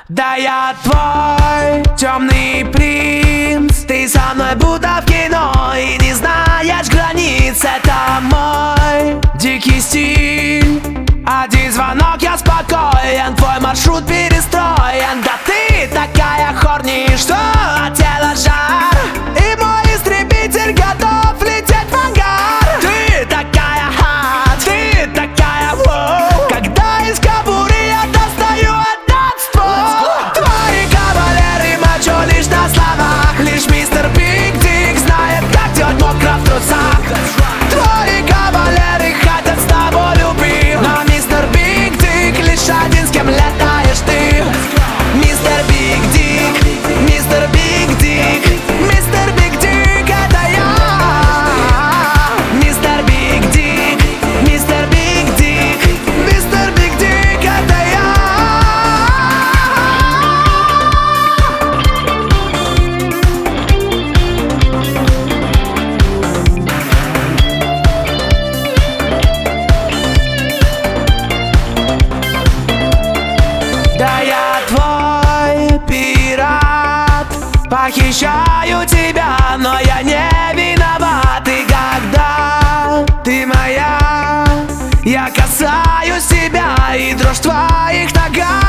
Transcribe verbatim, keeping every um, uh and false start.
Да я твой темный принц, ты со мной будто в кино и не знаешь границ. Это мой дикий стиль. Один звонок, я спокоен, твой маршрут перестроен. Да ты такая хорни, что от тела жар, и мой истребитель готов лететь в ангар. Ты такая hot, ты такая воу, когда из кобуры я достаю этот ствол. Твои кавалеры мачо лишь на словах, лишь мистер Биг Дик знает, как делать мокро в трусах. Твои кавалеры хотят с тобой любви, но мистер Биг Дик лишь один, с кем летаешь ты. Мистер Биг Дик, мистер Биг Дик, мистер Биг Дик, это я. Мистер Биг Дик, мистер Биг Дик, мистер Биг Дик, это я. Да я твой пират, похищаю тебя, но я не виноват. И когда ты моя, я касаюсь тебя, и дрожь в твоих ногах.